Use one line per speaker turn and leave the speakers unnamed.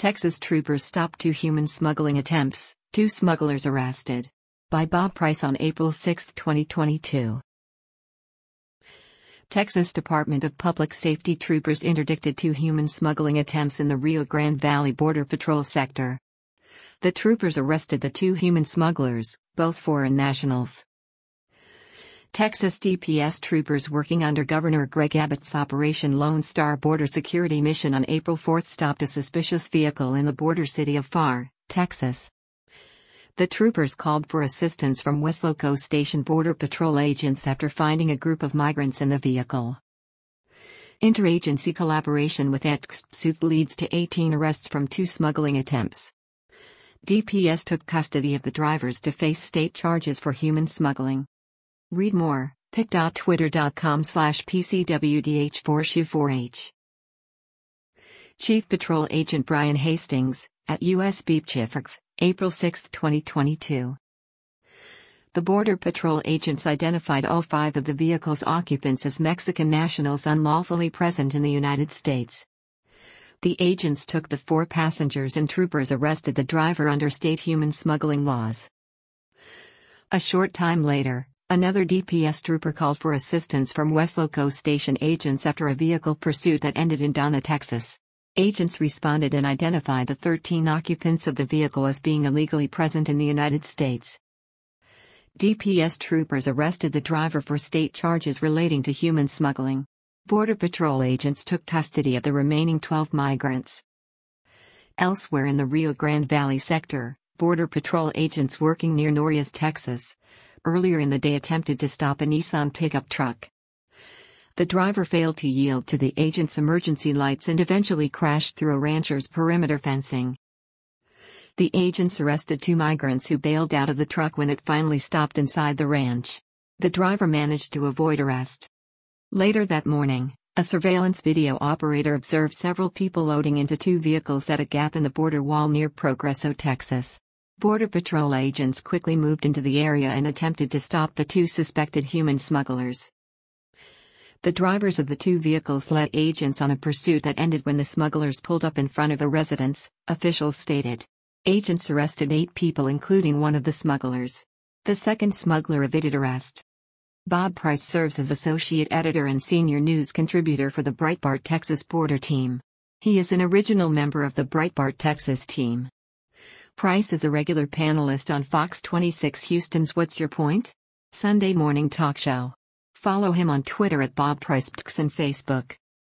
Texas troopers stopped 2 human smuggling attempts, 2 smugglers arrested. By Bob Price on April 6, 2022. Texas Department of Public Safety troopers interdicted 2 human smuggling attempts in the Rio Grande Valley Border Patrol sector. The troopers arrested the 2 human smugglers, both foreign nationals. Texas DPS troopers working under Governor Greg Abbott's Operation Lone Star border security mission on April 4 stopped a suspicious vehicle in the border city of Pharr, Texas. The troopers called for assistance from Weslaco Station Border Patrol agents after finding a group of migrants in the vehicle. Interagency collaboration with ETSUT leads to 18 arrests from 2 smuggling attempts. DPS took custody of the drivers to face state charges for human smuggling. Read more, pic.twitter.com/PCWDH4SHU4H. Chief Patrol Agent Brian Hastings, at U.S. BPCHF, April 6, 2022. The Border Patrol agents identified all 5 of the vehicle's occupants as Mexican nationals unlawfully present in the United States. The agents took the 4 passengers and troopers arrested the driver under state human smuggling laws. A short time later, another DPS trooper called for assistance from Weslaco Station agents after a vehicle pursuit that ended in Donna, Texas. Agents responded and identified the 13 occupants of the vehicle as being illegally present in the United States. DPS troopers arrested the driver for state charges relating to human smuggling. Border Patrol agents took custody of the remaining 12 migrants. Elsewhere in the Rio Grande Valley sector, Border Patrol agents working near Norias, Texas, earlier in the day attempted to stop a Nissan pickup truck. The driver failed to yield to the agent's emergency lights and eventually crashed through a rancher's perimeter fencing. The agents arrested 2 migrants who bailed out of the truck when it finally stopped inside the ranch. The driver managed to avoid arrest. Later that morning, a surveillance video operator observed several people loading into 2 vehicles at a gap in the border wall near Progreso, Texas. Border Patrol agents quickly moved into the area and attempted to stop the 2 suspected human smugglers. The drivers of the 2 vehicles led agents on a pursuit that ended when the smugglers pulled up in front of a residence, officials stated. Agents arrested 8 people including one of the smugglers. The second smuggler evaded arrest. Bob Price serves as associate editor and senior news contributor for the Breitbart Texas Border Team. He is an original member of the Breitbart Texas team. Price is a regular panelist on Fox 26 Houston's What's Your Point? Sunday morning talk show. Follow him on Twitter at Bob Price and Facebook.